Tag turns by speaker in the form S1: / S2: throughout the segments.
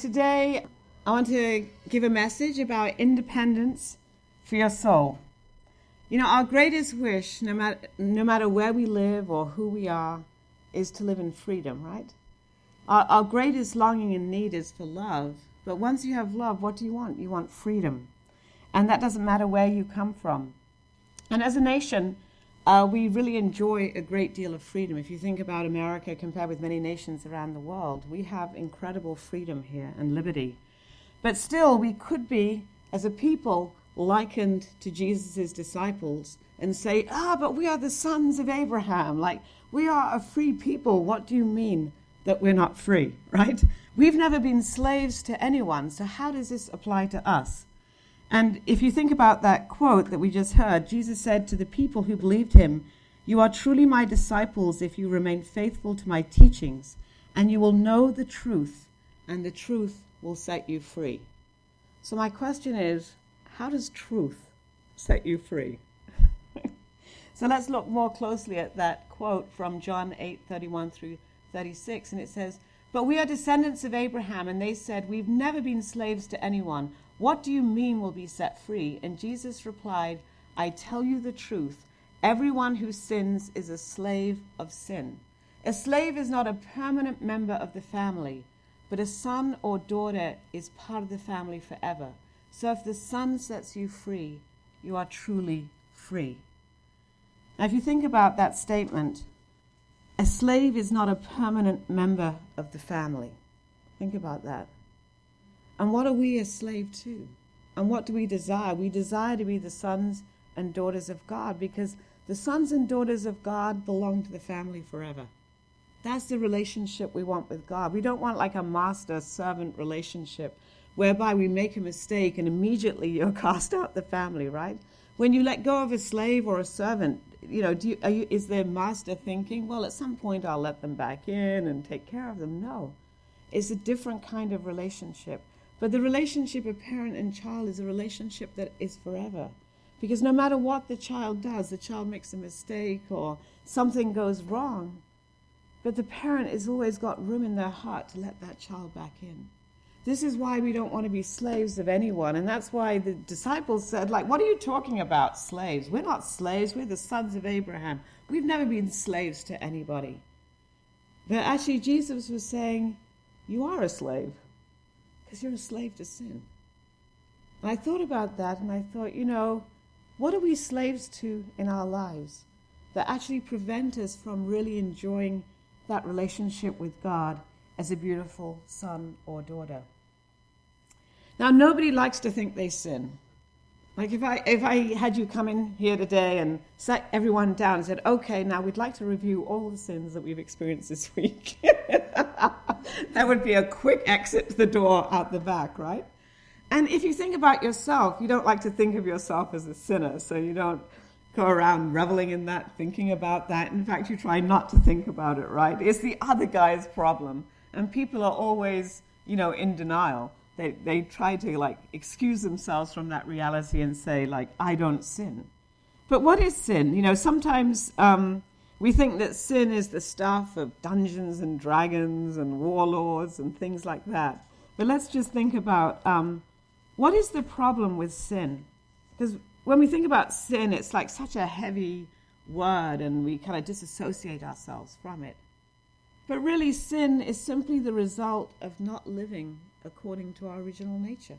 S1: Today, I want to give a message about independence for your soul. You know, our greatest wish, no matter where we live or who we are, is to live in freedom, right? Our greatest longing and need is for love. But once you have love, what do you want? You want freedom. And that doesn't matter where you come from. And as a nation, we really enjoy a great deal of freedom. If you think about America compared with many nations around the world, we have incredible freedom here and liberty. But still, we could be, as a people, likened to Jesus' disciples and say, but we are the sons of Abraham. Like, we are a free people. What do you mean that we're not free, right? We've never been slaves to anyone, so how does this apply to us? And if you think about that quote that we just heard, Jesus said to the people who believed him, "You are truly my disciples if you remain faithful to my teachings, and you will know the truth, and the truth will set you free." So my question is, how does truth set you free? So let's look more closely at that quote from John 8:31 through 36, and it says, "But we are descendants of Abraham," and they said, "We've never been slaves to anyone. What do you mean we'll be set free?" And Jesus replied, "I tell you the truth. Everyone who sins is a slave of sin. A slave is not a permanent member of the family, but a son or daughter is part of the family forever. So if the Son sets you free, you are truly free." Now, if you think about that statement, a slave is not a permanent member of the family. Think about that. And what are we a slave to? And what do we desire? We desire to be the sons and daughters of God, because the sons and daughters of God belong to the family forever. That's the relationship we want with God. We don't want like a master-servant relationship whereby we make a mistake and immediately you're cast out the family, right? When you let go of a slave or a servant, is their master thinking, well, at some point I'll let them back in and take care of them? No. It's a different kind of relationship. But the relationship of parent and child is a relationship that is forever. Because no matter what the child does, the child makes a mistake or something goes wrong, but the parent has always got room in their heart to let that child back in. This is why we don't want to be slaves of anyone. And that's why the disciples said, what are you talking about, slaves? We're not slaves. We're the sons of Abraham. We've never been slaves to anybody. But actually, Jesus was saying, you are a slave, because you're a slave to sin. And I thought about that, and I thought, what are we slaves to in our lives that actually prevent us from really enjoying that relationship with God as a beautiful son or daughter? Now, nobody likes to think they sin. Like if I had you come in here today and sat everyone down and said, okay, now we'd like to review all the sins that we've experienced this week. That would be a quick exit to the door out the back, right? And if you think about yourself, you don't like to think of yourself as a sinner, so you don't go around reveling in that, thinking about that. In fact, you try not to think about it, right? It's the other guy's problem. And people are always, in denial. They try to, excuse themselves from that reality and say, I don't sin. But what is sin? Sometimes we think that sin is the stuff of Dungeons and Dragons and warlords and things like that. But let's just think about what is the problem with sin? Because when we think about sin, it's like such a heavy word and we kind of disassociate ourselves from it. But really, sin is simply the result of not living according to our original nature.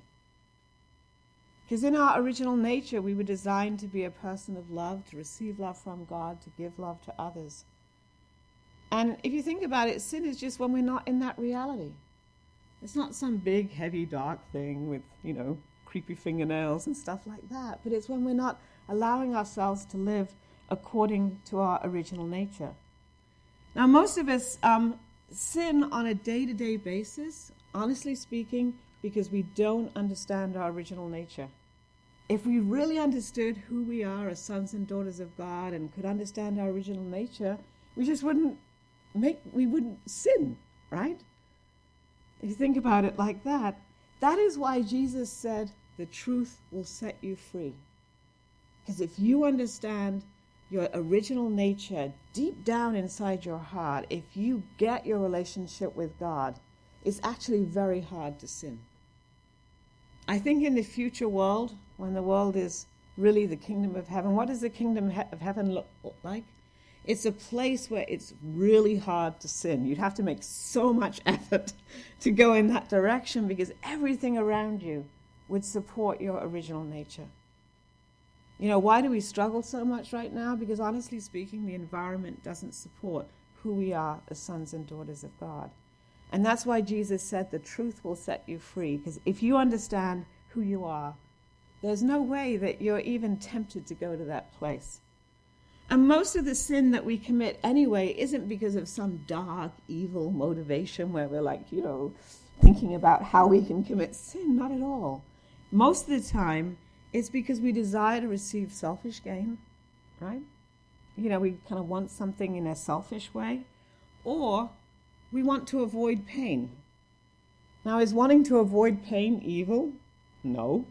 S1: Because in our original nature, we were designed to be a person of love, to receive love from God, to give love to others. And if you think about it, sin is just when we're not in that reality. It's not some big, heavy, dark thing with, creepy fingernails and stuff like that. But it's when we're not allowing ourselves to live according to our original nature. Now, most of us sin on a day-to-day basis, honestly speaking, because we don't understand our original nature. If we really understood who we are as sons and daughters of God and could understand our original nature, we just wouldn't sin, right? If you think about it like that, that is why Jesus said, the truth will set you free. Because if you understand your original nature deep down inside your heart, if you get your relationship with God, it's actually very hard to sin. I think in the future world, when the world is really the kingdom of heaven, what does the kingdom of heaven look like? It's a place where it's really hard to sin. You'd have to make so much effort to go in that direction because everything around you would support your original nature. You know, why do we struggle so much right now? Because honestly speaking, the environment doesn't support who we are as sons and daughters of God. And that's why Jesus said the truth will set you free. Because if you understand who you are, there's no way that you're even tempted to go to that place. And most of the sin that we commit anyway isn't because of some dark, evil motivation where we're like, thinking about how we can commit sin. Not at all. Most of the time, it's because we desire to receive selfish gain, right? We kind of want something in a selfish way. Or we want to avoid pain. Now, is wanting to avoid pain evil? No.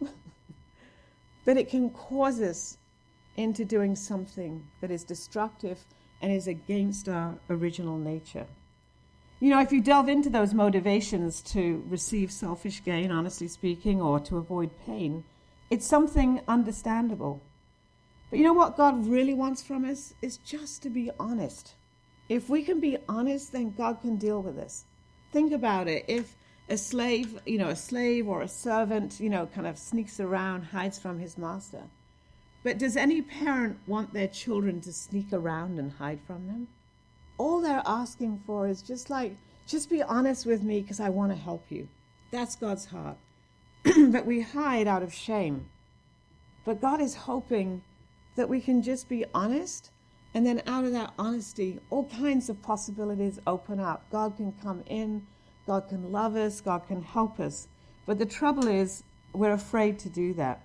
S1: But it can cause us into doing something that is destructive and is against our original nature. If you delve into those motivations to receive selfish gain, honestly speaking, or to avoid pain, it's something understandable. But you know what God really wants from us is just to be honest. If we can be honest, then God can deal with us. Think about it. If a slave or a servant, kind of sneaks around, hides from his master. But does any parent want their children to sneak around and hide from them? All they're asking for is just be honest with me because I want to help you. That's God's heart. But we hide out of shame. But God is hoping that we can just be honest, and then out of that honesty, all kinds of possibilities open up. God can come in, God can love us, God can help us. But the trouble is, we're afraid to do that.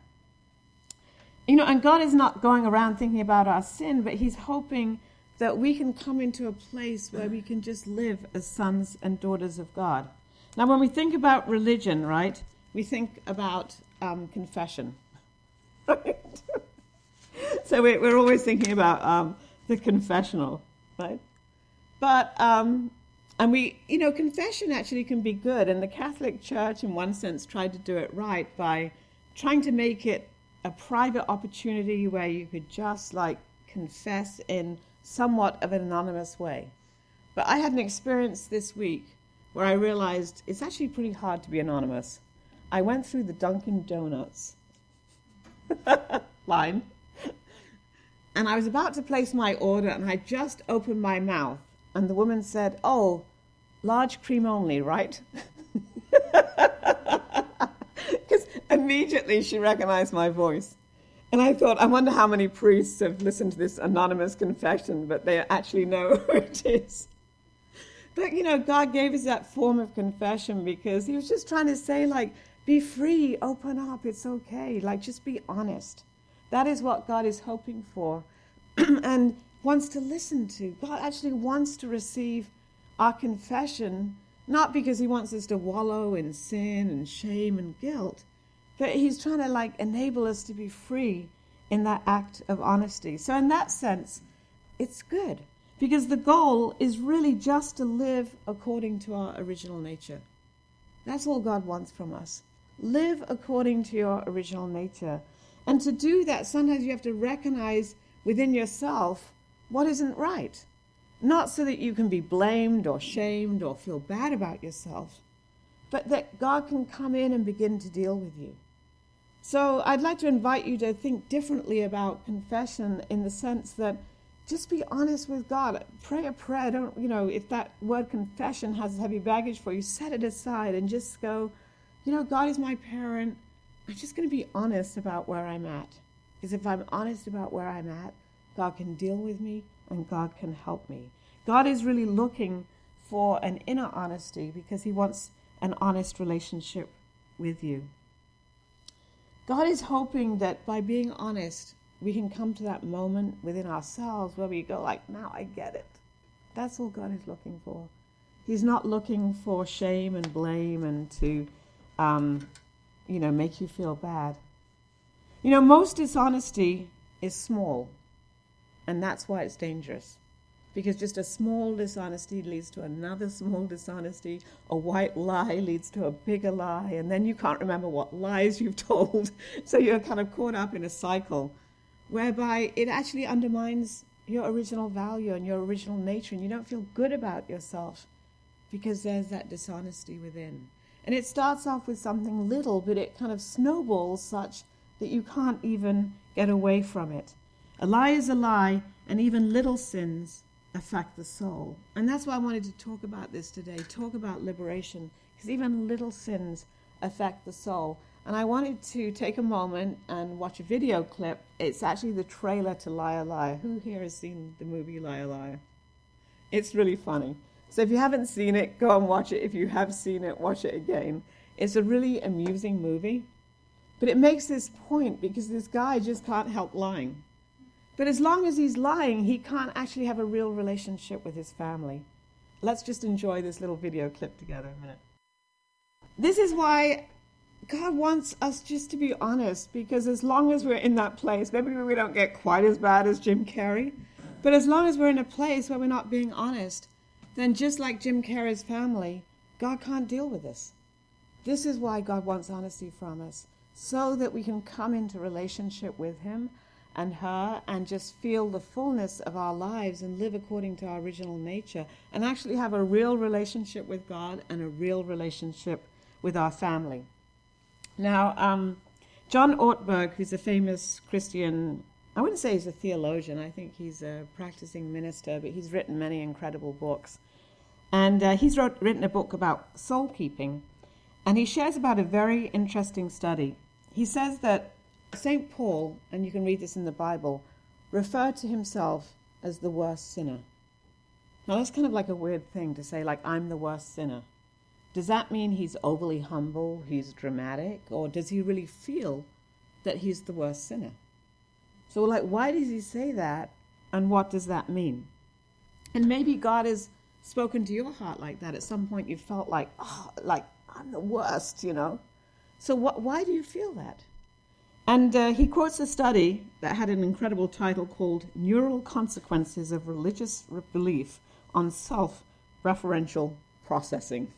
S1: And God is not going around thinking about our sin, but he's hoping that we can come into a place where we can just live as sons and daughters of God. Now, when we think about religion, right, we think about confession. So we're always thinking about the confessional, right? But, confession actually can be good. And the Catholic Church, in one sense, tried to do it right by trying to make it a private opportunity where you could just confess in somewhat of an anonymous way. But I had an experience this week where I realized it's actually pretty hard to be anonymous. I went through the Dunkin' Donuts line, and I was about to place my order, and I just opened my mouth, and the woman said, "Oh, large cream only, right?" Because immediately she recognized my voice. And I thought, I wonder how many priests have listened to this anonymous confession, but they actually know who it is. But, God gave us that form of confession because he was just trying to say, be free, open up, it's okay. Just be honest. That is what God is hoping for and wants to listen to. God actually wants to receive our confession, not because he wants us to wallow in sin and shame and guilt, but he's trying to enable us to be free in that act of honesty. So in that sense, it's good because the goal is really just to live according to our original nature. That's all God wants from us. Live according to your original nature. And to do that, sometimes you have to recognize within yourself what isn't right. Not so that you can be blamed or shamed or feel bad about yourself, but that God can come in and begin to deal with you. So I'd like to invite you to think differently about confession in the sense that just be honest with God. Pray a prayer. Don't, if that word confession has heavy baggage for you, set it aside and just go, God is my parent. I'm just going to be honest about where I'm at. Because if I'm honest about where I'm at, God can deal with me and God can help me. God is really looking for an inner honesty because he wants an honest relationship with you. God is hoping that by being honest, we can come to that moment within ourselves where we go now I get it. That's all God is looking for. He's not looking for shame and blame and to, make you feel bad. Most dishonesty is small, and that's why it's dangerous. because just a small dishonesty leads to another small dishonesty. A white lie leads to a bigger lie, and then you can't remember what lies you've told. So you're kind of caught up in a cycle whereby it actually undermines your original value and your original nature, and you don't feel good about yourself because there's that dishonesty within. And it starts off with something little, but it kind of snowballs such that you can't even get away from it. A lie is a lie, and even little sins affect the soul. And that's why I wanted to talk about this today, talk about liberation, because even little sins affect the soul. And I wanted to take a moment and watch a video clip. It's actually the trailer to Liar Liar. Who here has seen the movie Liar Liar? It's really funny. So if you haven't seen it, go and watch it. If you have seen it, watch it again. It's a really amusing movie. But it makes this point because this guy just can't help lying. But as long as he's lying, he can't actually have a real relationship with his family. Let's just enjoy this little video clip together a minute. This is why God wants us just to be honest, because as long as we're in that place, maybe we don't get quite as bad as Jim Carrey, but as long as we're in a place where we're not being honest, then just like Jim Carrey's family, God can't deal with this. This is why God wants honesty from us, so that we can come into relationship with him and her and just feel the fullness of our lives and live according to our original nature and actually have a real relationship with God and a real relationship with our family. Now, John Ortberg, who's a famous Christian, I wouldn't say he's a theologian, I think he's a practicing minister, but he's written many incredible books. And he's written a book about soul keeping, and he shares about a very interesting study. He says that St. Paul, and you can read this in the Bible, referred to himself as the worst sinner. Now that's kind of like a weird thing to say, like, I'm the worst sinner. Does that mean he's overly humble, he's dramatic, or does he really feel that he's the worst sinner? So like, why does he say that, and what does that mean? And maybe God has spoken to your heart like that. At some point you felt like, oh, like, I'm the worst, you know. So why do you feel that? And he quotes a study that had an incredible title called Neural Consequences of Religious Belief on Self-Referential Processing.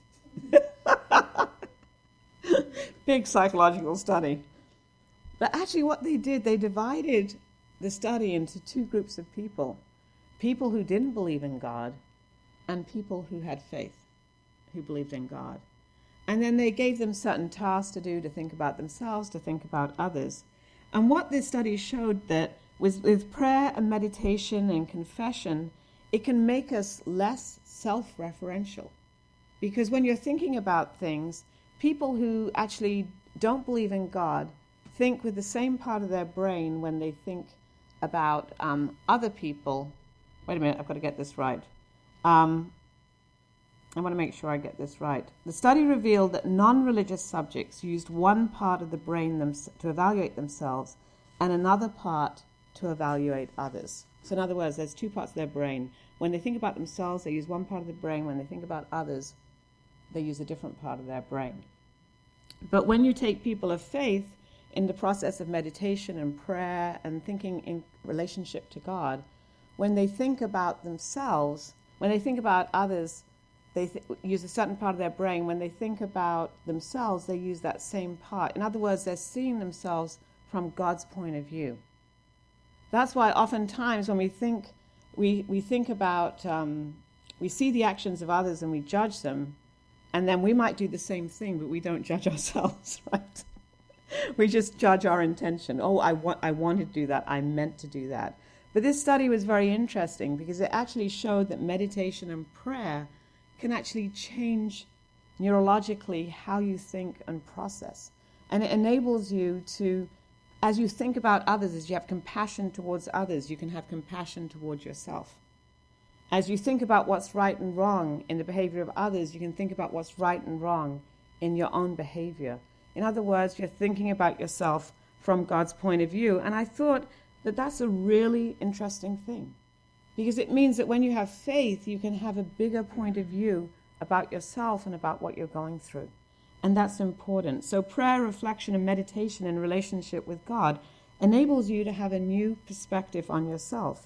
S1: Big psychological study. But actually what they did, they divided the study into two groups of people. People who didn't believe in God and people who had faith, who believed in God. And then they gave them certain tasks to do, to think about themselves, to think about others. And what this study showed that with prayer and meditation and confession, it can make us less self-referential. Because when you're thinking about things, people who actually don't believe in God think with the same part of their brain when they think about other people. Wait a minute, I've got to get this right. I want to make sure I get this right. The study revealed that non-religious subjects used one part of the brain to evaluate themselves and another part to evaluate others. So in other words, there's two parts of their brain. When they think about themselves, they use one part of the brain. When they think about others, they use a different part of their brain. But when you take people of faith in the process of meditation and prayer and thinking in relationship to God, when they think about themselves, when they think about others, they use a certain part of their brain. When they think about themselves, they use that same part. In other words, they're seeing themselves from God's point of view. That's why oftentimes when we think about, we see the actions of others and we judge them, and then we might do the same thing, but we don't judge ourselves, right? We just judge our intention. Oh, I wanted to do that. I meant to do that. But this study was very interesting because it actually showed that meditation and prayer can actually change neurologically how you think and process. And it enables you to, as you think about others, as you have compassion towards others, you can have compassion towards yourself. As you think about what's right and wrong in the behavior of others, you can think about what's right and wrong in your own behavior. In other words, you're thinking about yourself from God's point of view. And I thought that that's a really interesting thing, because it means that when you have faith, you can have a bigger point of view about yourself and about what you're going through. And that's important. So prayer, reflection, and meditation in relationship with God enables you to have a new perspective on yourself.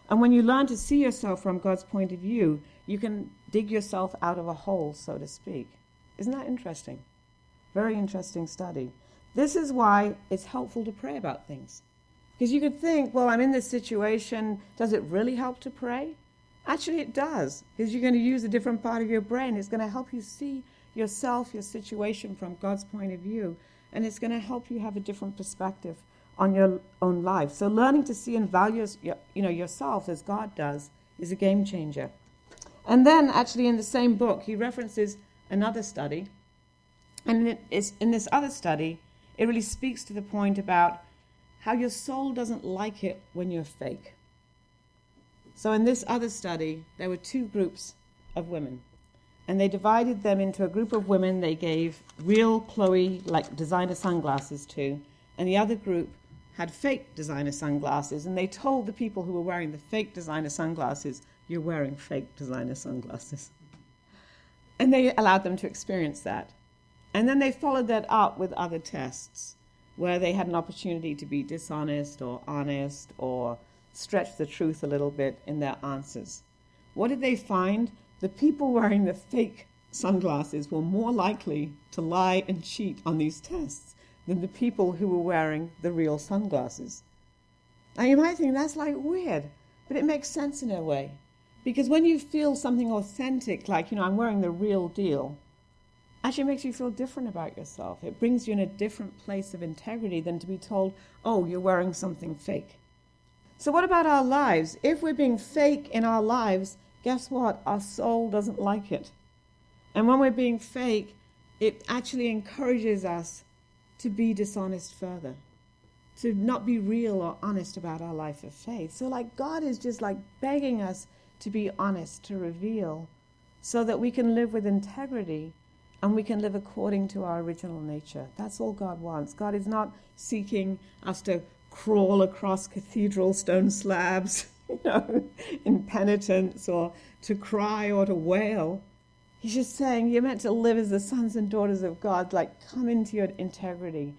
S1: And when you learn to see yourself from God's point of view, you can dig yourself out of a hole, so to speak. Isn't that interesting? Very interesting study. This is why it's helpful to pray about things. Because you could think, well, I'm in this situation. Does it really help to pray? Actually, it does. Because you're going to use a different part of your brain. It's going to help you see yourself, your situation from God's point of view. And it's going to help you have a different perspective on your own life. So learning to see and value yourself as God does is a game changer. And then actually in the same book, he references another study. And in this other study, it really speaks to the point about how your soul doesn't like it when you're fake. So in this other study, there were two groups of women. And they divided them into a group of women they gave real Chloe, like designer sunglasses to. And the other group had fake designer sunglasses. And they told the people who were wearing the fake designer sunglasses, you're wearing fake designer sunglasses. And they allowed them to experience that. And then they followed that up with other tests where they had an opportunity to be dishonest or honest or stretch the truth a little bit in their answers. What did they find? The people wearing the fake sunglasses were more likely to lie and cheat on these tests than the people who were wearing the real sunglasses. Now you might think that's like weird, but it makes sense in a way. Because when you feel something authentic, like, I'm wearing the real deal, actually makes you feel different about yourself. It brings you in a different place of integrity than to be told, oh, you're wearing something fake. So what about our lives? If we're being fake in our lives, guess what? Our soul doesn't like it. And when we're being fake, it actually encourages us to be dishonest further, to not be real or honest about our life of faith. So God is just begging us to be honest, to reveal, so that we can live with integrity and we can live according to our original nature. That's all God wants. God is not seeking us to crawl across cathedral stone slabs, in penitence, or to cry or to wail. He's just saying you're meant to live as the sons and daughters of God, come into your integrity.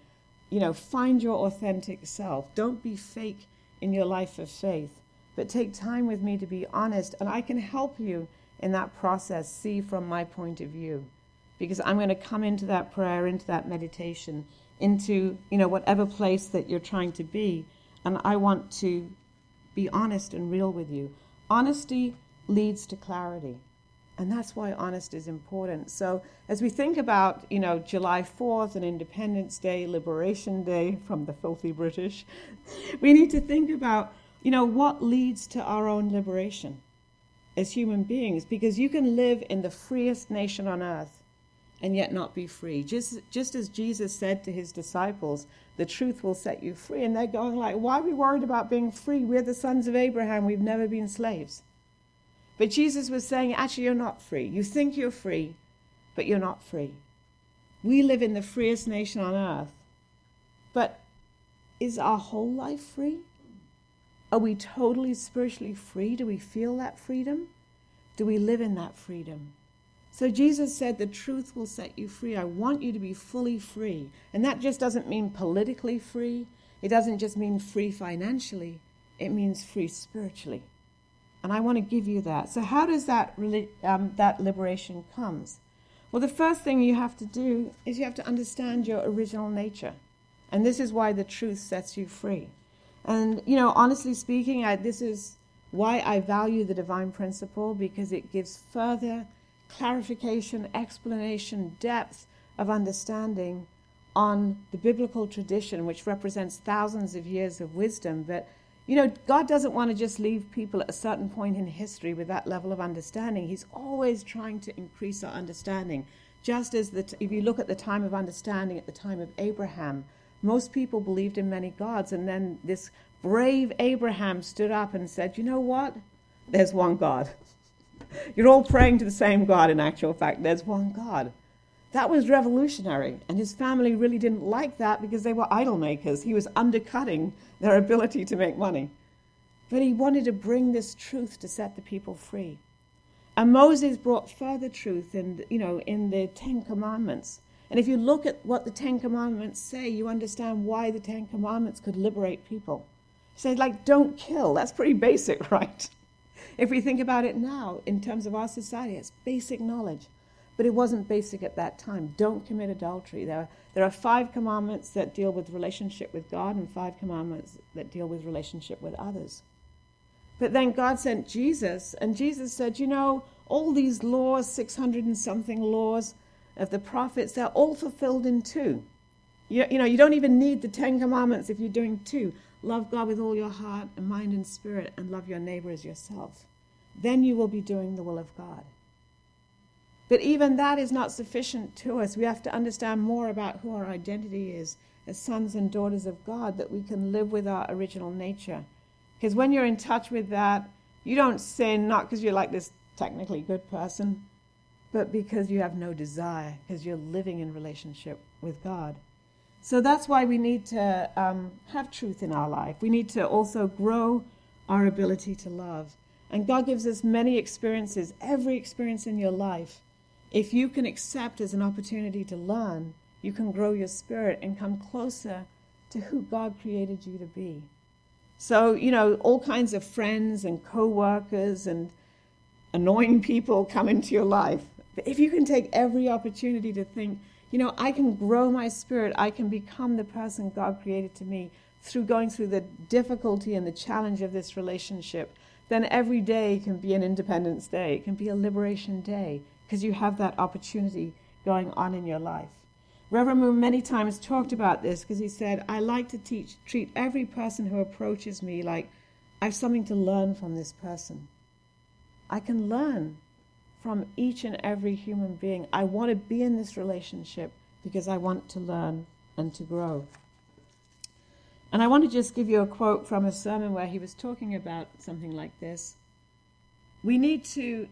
S1: Find your authentic self. Don't be fake in your life of faith, but take time with me to be honest, and I can help you in that process, see from my point of view. Because I'm going to come into that prayer, into that meditation, into, whatever place that you're trying to be, and I want to be honest and real with you. Honesty leads to clarity, and that's why honesty is important. So as we think about, July 4th and Independence Day, Liberation Day from the filthy British, we need to think about, what leads to our own liberation as human beings, because you can live in the freest nation on earth and yet not be free. Just as Jesus said to his disciples, the truth will set you free. And they're going why are we worried about being free? We're the sons of Abraham. We've never been slaves. But Jesus was saying, actually, you're not free. You think you're free, but you're not free. We live in the freest nation on earth. But is our whole life free? Are we totally spiritually free? Do we feel that freedom? Do we live in that freedom? So Jesus said, the truth will set you free. I want you to be fully free. And that just doesn't mean politically free. It doesn't just mean free financially. It means free spiritually. And I want to give you that. So how does that liberation comes? Well, the first thing you have to do is you have to understand your original nature. And this is why the truth sets you free. And, honestly speaking, this is why I value the divine principle, because it gives further clarification, explanation, depth of understanding on the biblical tradition, which represents thousands of years of wisdom. But, God doesn't want to just leave people at a certain point in history with that level of understanding. He's always trying to increase our understanding. Just as if you look at the time of understanding at the time of Abraham, most people believed in many gods. And then this brave Abraham stood up and said, you know what? There's one God. You're all praying to the same God, in actual fact. There's one God. That was revolutionary, and his family really didn't like that because they were idol makers. He was undercutting their ability to make money. But he wanted to bring this truth to set the people free. And Moses brought further truth in the Ten Commandments. And if you look at what the Ten Commandments say, you understand why the Ten Commandments could liberate people. Say, like, don't kill. That's pretty basic, right? If we think about it now, in terms of our society, it's basic knowledge. But it wasn't basic at that time. Don't commit adultery. There are 5 commandments that deal with relationship with God and 5 commandments that deal with relationship with others. But then God sent Jesus, and Jesus said, all these laws, 600 and something laws of the prophets, they're all fulfilled in 2. You don't even need the 10 commandments if you're doing 2. Love God with all your heart and mind and spirit, and love your neighbor as yourself. Then you will be doing the will of God. But even that is not sufficient to us. We have to understand more about who our identity is as sons and daughters of God, that we can live with our original nature. Because when you're in touch with that, you don't sin, not because you're like this technically good person, but because you have no desire, because you're living in relationship with God. So that's why we need to have truth in our life. We need to also grow our ability to love. And God gives us many experiences, every experience in your life. If you can accept as an opportunity to learn, you can grow your spirit and come closer to who God created you to be. So, all kinds of friends and co-workers and annoying people come into your life. But if you can take every opportunity to think, I can grow my spirit, I can become the person God created to me through going through the difficulty and the challenge of this relationship, then every day can be an Independence Day. It can be a Liberation Day, because you have that opportunity going on in your life. Reverend Moon many times talked about this, because he said, I like to treat every person who approaches me like I have something to learn from this person. I can learn from each and every human being. I want to be in this relationship because I want to learn and to grow. And I want to just give you a quote from a sermon where he was talking about something like this. We need to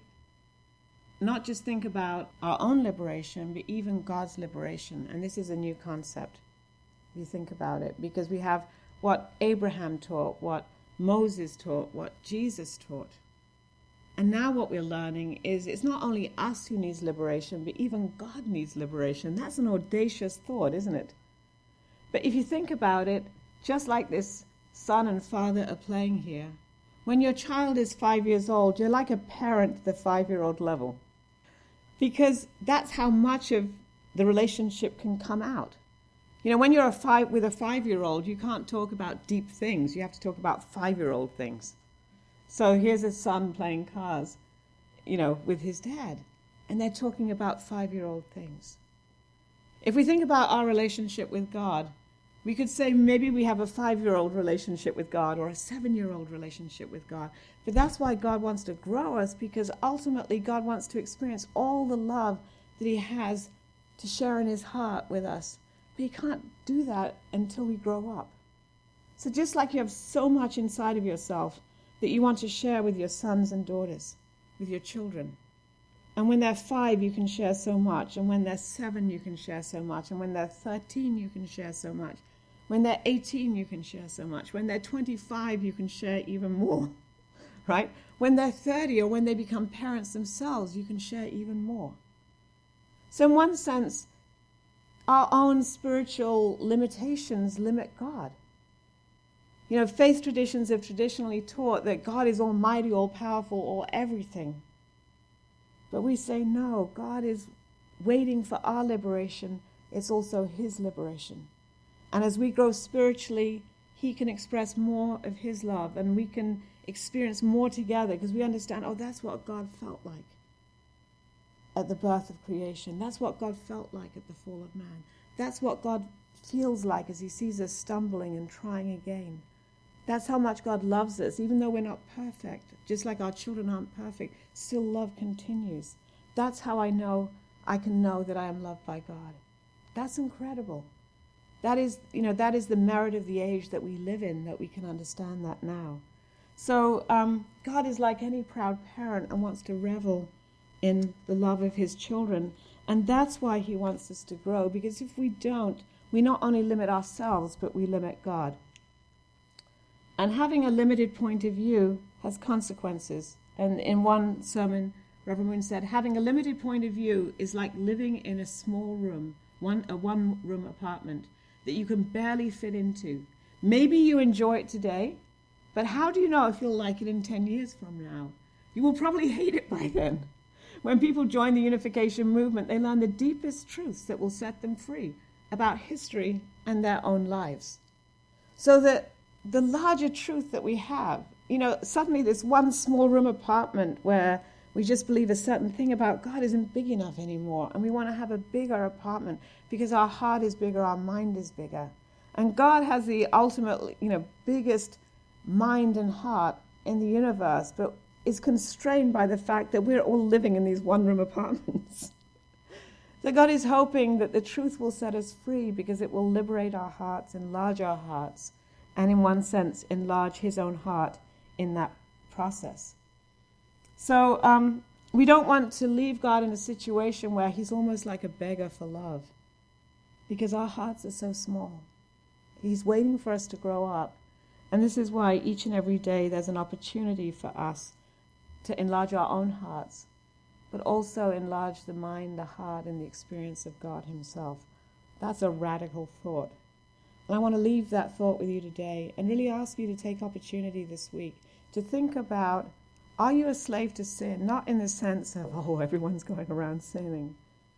S1: not just think about our own liberation, but even God's liberation. And this is a new concept, if you think about it, because we have what Abraham taught, what Moses taught, what Jesus taught. And now what we're learning is it's not only us who needs liberation, but even God needs liberation. That's an audacious thought, isn't it? But if you think about it, just like this son and father are playing here, when your child is 5 years old, you're like a parent to the 5-year-old level. Because that's how much of the relationship can come out. When you're with a 5-year-old, you can't talk about deep things. You have to talk about 5-year-old things. So here's a son playing cars, with his dad. And they're talking about 5-year-old things. If we think about our relationship with God, we could say maybe we have a 5-year-old relationship with God or a 7-year-old relationship with God. But that's why God wants to grow us, because ultimately God wants to experience all the love that he has to share in his heart with us. But he can't do that until we grow up. So just like you have so much inside of yourself that you want to share with your sons and daughters, with your children. And when they're 5, you can share so much. And when they're 7, you can share so much. And when they're 13, you can share so much. When they're 18, you can share so much. When they're 25, you can share even more, right? When they're 30 or when they become parents themselves, you can share even more. So in one sense, our own spiritual limitations limit God. Faith traditions have traditionally taught that God is almighty, all-powerful, all everything. But we say, no, God is waiting for our liberation. It's also his liberation. And as we grow spiritually, he can express more of his love, and we can experience more together, because we understand, that's what God felt like at the birth of creation. That's what God felt like at the fall of man. That's what God feels like as he sees us stumbling and trying again. That's how much God loves us, even though we're not perfect. Just like our children aren't perfect, still love continues. That's how I can know that I am loved by God. That's incredible. That is the merit of the age that we live in, that we can understand that now. So God is like any proud parent and wants to revel in the love of his children. And that's why he wants us to grow, because if we don't, we not only limit ourselves, but we limit God. And having a limited point of view has consequences. And in one sermon, Reverend Moon said, having a limited point of view is like living in a small room, a one-room apartment that you can barely fit into. Maybe you enjoy it today, But how do you know if you'll like it in 10 years from now? You will probably hate it by then. When people join the unification movement, they learn the deepest truths that will set them free about history and their own lives. So that the larger truth that we have, suddenly this one small room apartment where we just believe a certain thing about God isn't big enough anymore. And we want to have a bigger apartment because our heart is bigger, our mind is bigger. And God has the ultimate, biggest mind and heart in the universe, but is constrained by the fact that we're all living in these one-room apartments. So God is hoping that the truth will set us free because it will liberate our hearts, enlarge our hearts, and in one sense, enlarge his own heart in that process. So we don't want to leave God in a situation where he's almost like a beggar for love, because our hearts are so small. He's waiting for us to grow up. And this is why each and every day there's an opportunity for us to enlarge our own hearts, but also enlarge the mind, the heart, and the experience of God himself. That's a radical thought. And I want to leave that thought with you today and really ask you to take opportunity this week to think about, are you a slave to sin? Not in the sense of, everyone's going around sinning,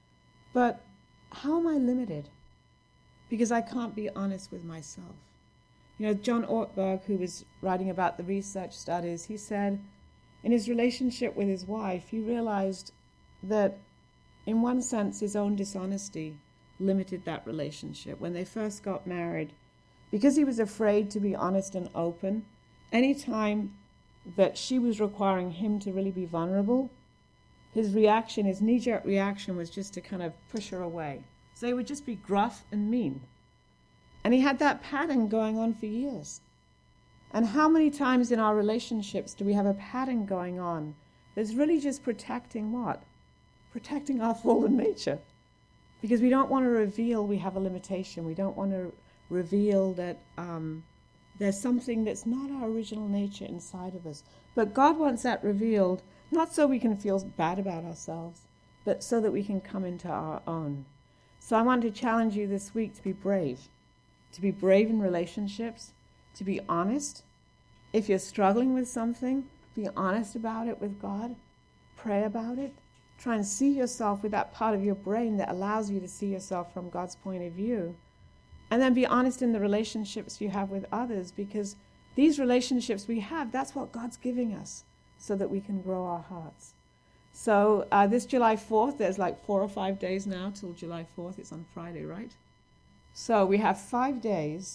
S1: but how am I limited? Because I can't be honest with myself. John Ortberg, who was writing about the research studies, he said in his relationship with his wife, he realized that in one sense his own dishonesty limited that relationship. When they first got married, because he was afraid to be honest and open, any time that she was requiring him to really be vulnerable, his knee-jerk reaction was just to kind of push her away. So he would just be gruff and mean. And he had that pattern going on for years. And how many times in our relationships do we have a pattern going on that's really just protecting what? Protecting our fallen nature. Because we don't want to reveal we have a limitation. We don't want to reveal that there's something that's not our original nature inside of us. But God wants that revealed, not so we can feel bad about ourselves, but so that we can come into our own. So I want to challenge you this week to be brave. To be brave in relationships, to be honest. If you're struggling with something, be honest about it with God. Pray about it. Try and see yourself with that part of your brain that allows you to see yourself from God's point of view. And then be honest in the relationships you have with others, because these relationships we have, that's what God's giving us so that we can grow our hearts. So this July 4th, there's like 4 or 5 days now till July 4th. It's on Friday, right? So we have 5 days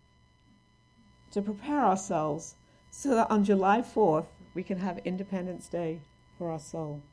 S1: to prepare ourselves so that on July 4th we can have Independence Day for our soul.